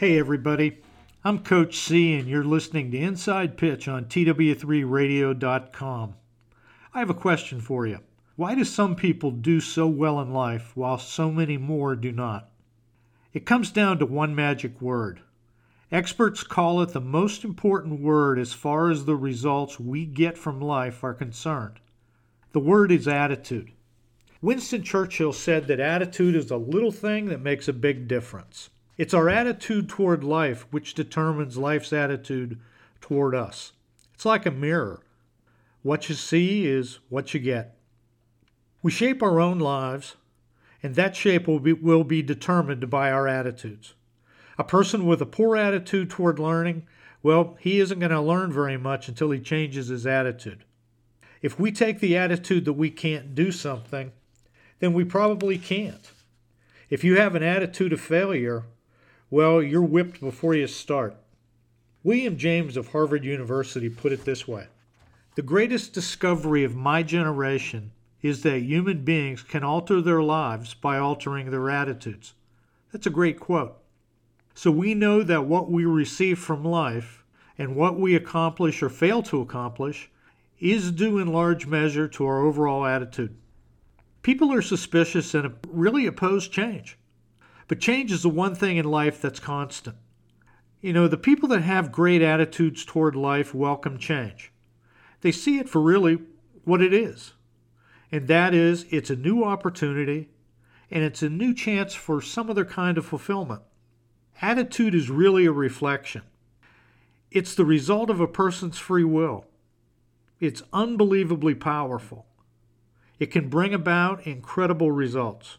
Hey everybody, I'm Coach C and you're listening to Inside Pitch on TW3Radio.com. I have a question for you. Why do some people do so well in life while so many more do not? It comes down to one magic word. Experts call it the most important word as far as the results we get from life are concerned. The word is attitude. Winston Churchill said that attitude is a little thing that makes a big difference. It's our attitude toward life which determines life's attitude toward us. It's like a mirror. What you see is what you get. We shape our own lives, and that shape will be determined by our attitudes. A person with a poor attitude toward learning, well, he isn't going to learn very much until he changes his attitude. If we take the attitude that we can't do something, then we probably can't. If you have an attitude of failure, well, you're whipped before you start. William James of Harvard University put it this way: "The greatest discovery of my generation is that human beings can alter their lives by altering their attitudes." That's a great quote. So we know that what we receive from life and what we accomplish or fail to accomplish is due in large measure to our overall attitude. People are suspicious and really oppose change. But change is the one thing in life that's constant. The people that have great attitudes toward life welcome change. They see it for really what it is. And that is, it's a new opportunity, and it's a new chance for some other kind of fulfillment. Attitude is really a reflection. It's the result of a person's free will. It's unbelievably powerful. It can bring about incredible results.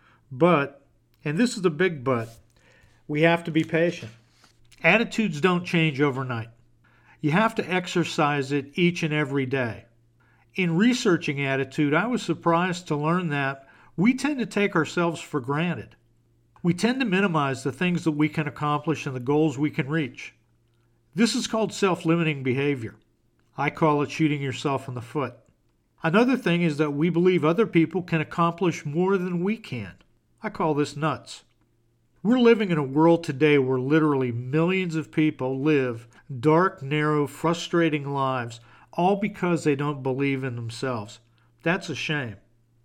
But, and this is the big but, we have to be patient. Attitudes don't change overnight. You have to exercise it each and every day. In researching attitude, I was surprised to learn that we tend to take ourselves for granted. We tend to minimize the things that we can accomplish and the goals we can reach. This is called self-limiting behavior. I call it shooting yourself in the foot. Another thing is that we believe other people can accomplish more than we can. I call this nuts. We're living in a world today where literally millions of people live dark, narrow, frustrating lives, all because they don't believe in themselves. That's a shame.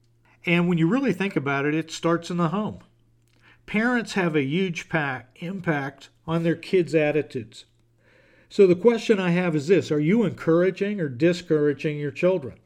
And when you really think about it, it starts in the home. Parents have a huge impact on their kids' attitudes. So the question I have is this: are you encouraging or discouraging your children?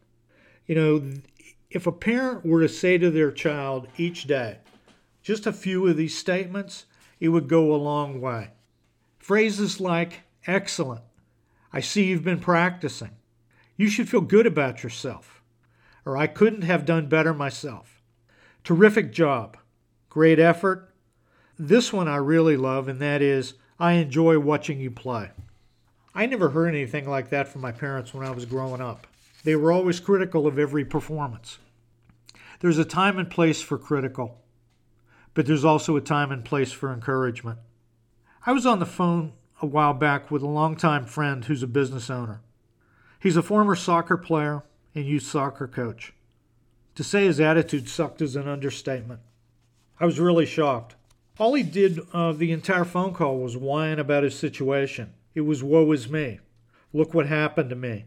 If a parent were to say to their child each day just a few of these statements, it would go a long way. Phrases like, "Excellent. I see you've been practicing. You should feel good about yourself." Or, "I couldn't have done better myself." "Terrific job. Great effort." This one I really love, and that is, "I enjoy watching you play." I never heard anything like that from my parents when I was growing up. They were always critical of every performance. There's a time and place for critical, but there's also a time and place for encouragement. I was on the phone a while back with a longtime friend who's a business owner. He's a former soccer player and youth soccer coach. To say his attitude sucked is an understatement. I was really shocked. All he did the entire phone call was whine about his situation. It was woe is me. Look what happened to me.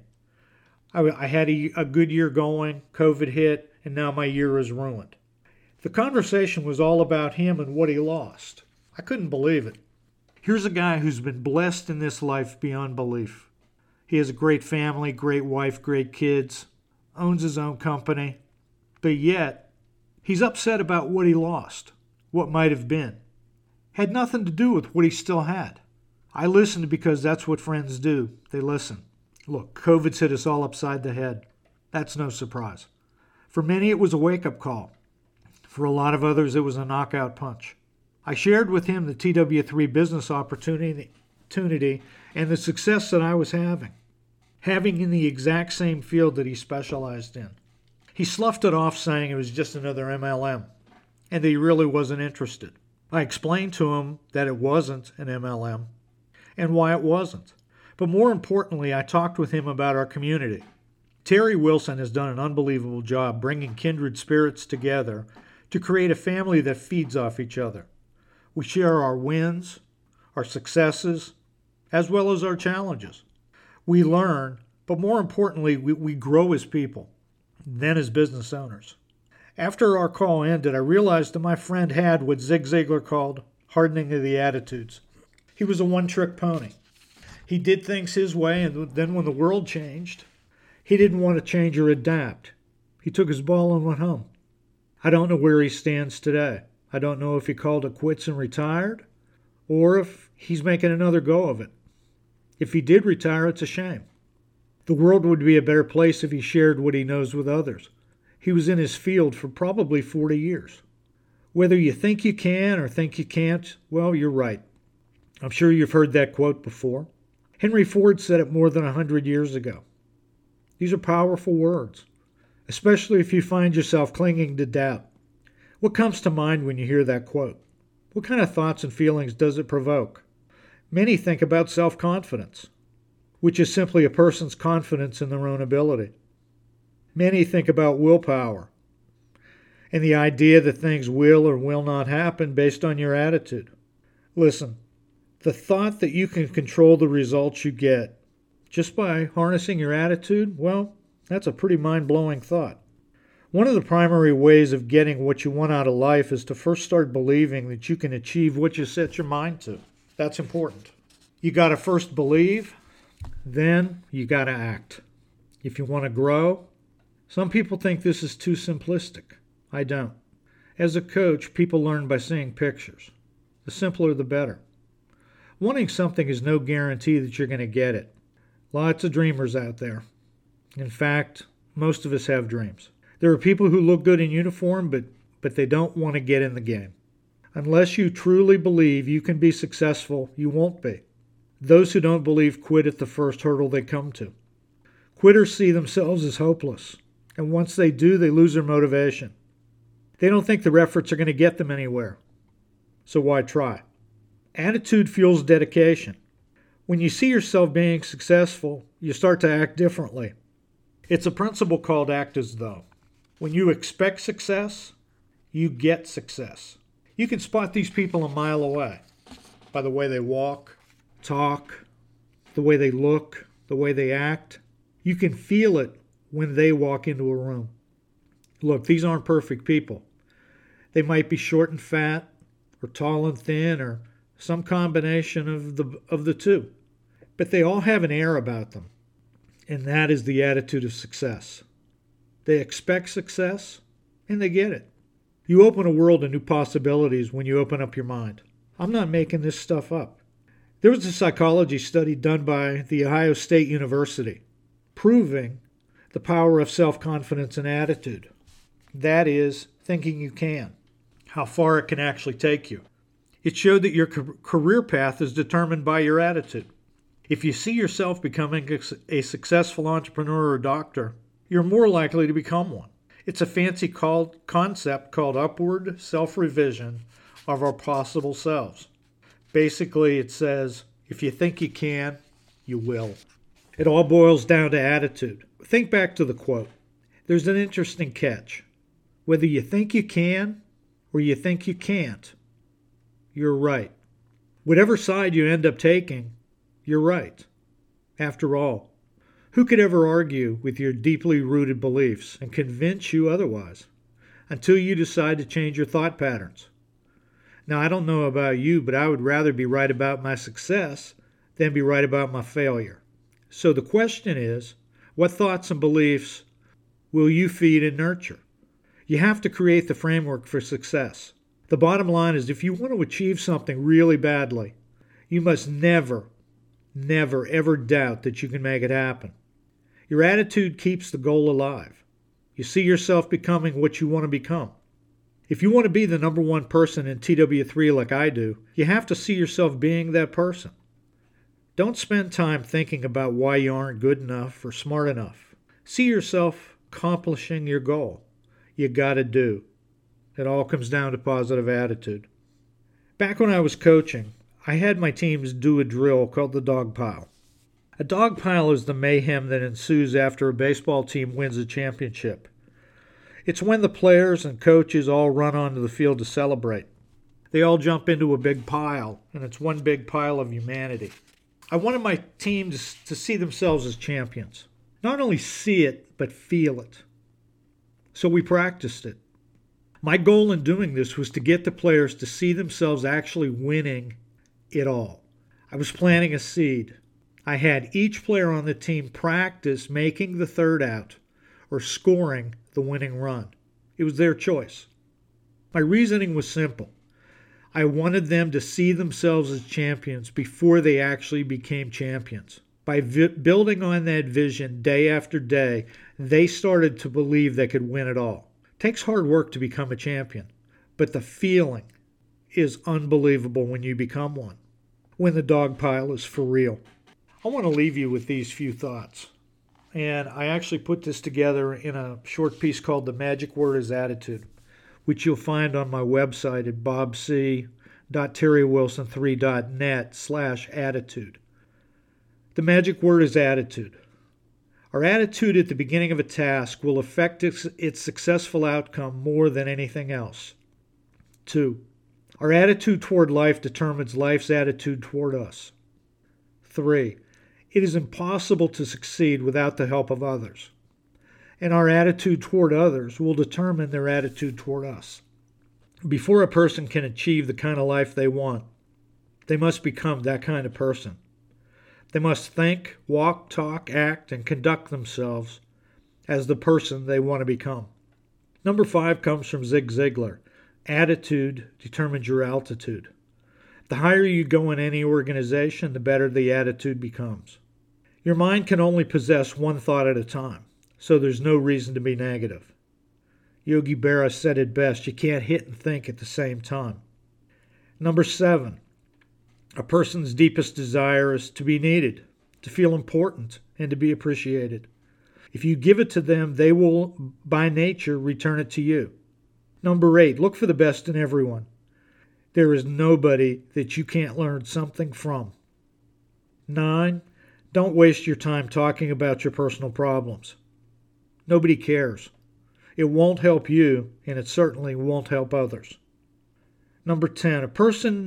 I had a good year going, COVID hit, and now my year is ruined. The conversation was all about him and what he lost. I couldn't believe it. Here's a guy who's been blessed in this life beyond belief. He has a great family, great wife, great kids, owns his own company, but yet he's upset about what he lost, what might have been. Had nothing to do with what he still had. I listened because that's what friends do. They listen. Look, COVID's hit us all upside the head. That's no surprise. For many, it was a wake-up call. For a lot of others, it was a knockout punch. I shared with him the TW3 business opportunity and the success that I was having in the exact same field that he specialized in. He sloughed it off saying it was just another MLM and that he really wasn't interested. I explained to him that it wasn't an MLM and why it wasn't. But more importantly, I talked with him about our community. Terry Wilson has done an unbelievable job bringing kindred spirits together to create a family that feeds off each other. We share our wins, our successes, as well as our challenges. We learn, but more importantly, we grow as people, then as business owners. After our call ended, I realized that my friend had what Zig Ziglar called hardening of the attitudes. He was a one-trick pony. He did things his way, and then when the world changed, he didn't want to change or adapt. He took his ball and went home. I don't know where he stands today. I don't know if he called it quits and retired, or if he's making another go of it. If he did retire, it's a shame. The world would be a better place if he shared what he knows with others. He was in his field for probably 40 years. Whether you think you can or think you can't, well, you're right. I'm sure you've heard that quote before. Henry Ford said it more than 100 years ago. These are powerful words, especially if you find yourself clinging to doubt. What comes to mind when you hear that quote? What kind of thoughts and feelings does it provoke? Many think about self-confidence, which is simply a person's confidence in their own ability. Many think about willpower and the idea that things will or will not happen based on your attitude. Listen, the thought that you can control the results you get just by harnessing your attitude, well, that's a pretty mind-blowing thought. One of the primary ways of getting what you want out of life is to first start believing that you can achieve what you set your mind to. That's important. You got to first believe, then you got to act. If you want to grow, some people think this is too simplistic. I don't. As a coach, people learn by seeing pictures. The simpler, the better. Wanting something is no guarantee that you're going to get it. Lots of dreamers out there. In fact, most of us have dreams. There are people who look good in uniform, but they don't want to get in the game. Unless you truly believe you can be successful, you won't be. Those who don't believe quit at the first hurdle they come to. Quitters see themselves as hopeless, and once they do, they lose their motivation. They don't think their efforts are going to get them anywhere. So why try? Attitude fuels dedication. When you see yourself being successful, you start to act differently. It's a principle called act as though. When you expect success, you get success. You can spot these people a mile away by the way they walk, talk, the way they look, the way they act. You can feel it when they walk into a room. Look, these aren't perfect people. They might be short and fat, or tall and thin, or some combination of the two. But they all have an air about them, and that is the attitude of success. They expect success, and they get it. You open a world of new possibilities when you open up your mind. I'm not making this stuff up. There was a psychology study done by The Ohio State University proving the power of self-confidence and attitude. That is, thinking you can, how far it can actually take you. It showed that your career path is determined by your attitude. If you see yourself becoming a successful entrepreneur or doctor, you're more likely to become one. It's a fancy concept called upward self-revision of our possible selves. Basically, it says, if you think you can, you will. It all boils down to attitude. Think back to the quote. There's an interesting catch. Whether you think you can or you think you can't, you're right. Whatever side you end up taking, you're right. After all, who could ever argue with your deeply rooted beliefs and convince you otherwise until you decide to change your thought patterns? Now, I don't know about you, but I would rather be right about my success than be right about my failure. So the question is, what thoughts and beliefs will you feed and nurture? You have to create the framework for success. The bottom line is, if you want to achieve something really badly, you must never, ever doubt that you can make it happen. Your attitude keeps the goal alive. You see yourself becoming what you want to become. If you want to be the number one person in TW3 like I do, you have to see yourself being that person. Don't spend time thinking about why you aren't good enough or smart enough. See yourself accomplishing your goal. You got to do. It all comes down to positive attitude. Back when I was coaching, I had my teams do a drill called the dog pile. A dog pile is the mayhem that ensues after a baseball team wins a championship. It's when the players and coaches all run onto the field to celebrate. they all jump into a big pile, and it's one big pile of humanity. I wanted my team to see themselves as champions. Not only see it, but feel it. So we practiced it. My goal in doing this was to get the players to see themselves actually winning it all. I was planting a seed. I had each player on the team practice making the third out or scoring the winning run. It was their choice. My reasoning was simple. I wanted them to see themselves as champions before they actually became champions. By building on that vision day after day, they started to believe they could win it all. It takes hard work to become a champion, but the feeling is unbelievable when you become one, when the dog pile is for real. I want to leave you with these few thoughts. And I actually put this together in a short piece called The Magic Word is Attitude, which you'll find on my website at bobc.terrywilson3.net/attitude. The magic word is attitude. Our attitude at the beginning of a task will affect its successful outcome more than anything else. 2. Our attitude toward life determines life's attitude toward us. 3. It is impossible to succeed without the help of others. And our attitude toward others will determine their attitude toward us. Before a person can achieve the kind of life they want, they must become that kind of person. They must think, walk, talk, act, and conduct themselves as the person they want to become. Number 5 comes from Zig Ziglar. Attitude determines your altitude. The higher you go in any organization, the better the attitude becomes. Your mind can only possess one thought at a time, so there's no reason to be negative. Yogi Berra said it best, you can't hit and think at the same time. Number 7. A person's deepest desire is to be needed, to feel important, and to be appreciated. If you give it to them, they will, by nature, return it to you. Number 8. Look for the best in everyone. There is nobody that you can't learn something from. 9. Don't waste your time talking about your personal problems. Nobody cares. It won't help you, and it certainly won't help others. Number 10. A person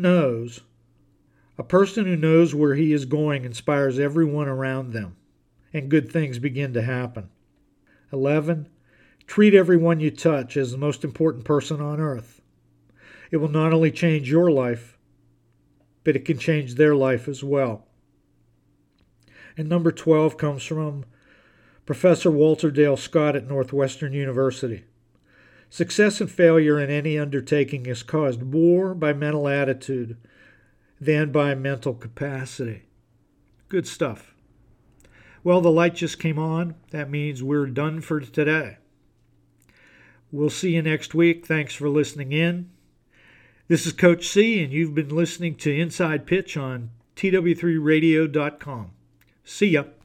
who knows where he is going inspires everyone around them, and good things begin to happen. 11. Treat everyone you touch as the most important person on earth. It will not only change your life, but it can change their life as well. And number 12 comes from Professor Walter Dale Scott at Northwestern University. Success and failure in any undertaking is caused more by mental attitude than by mental capacity. Good stuff. Well, the light just came on. That means we're done for today. We'll see you next week. Thanks for listening in. This is Coach C, and you've been listening to Inside Pitch on TW3radio.com. See ya.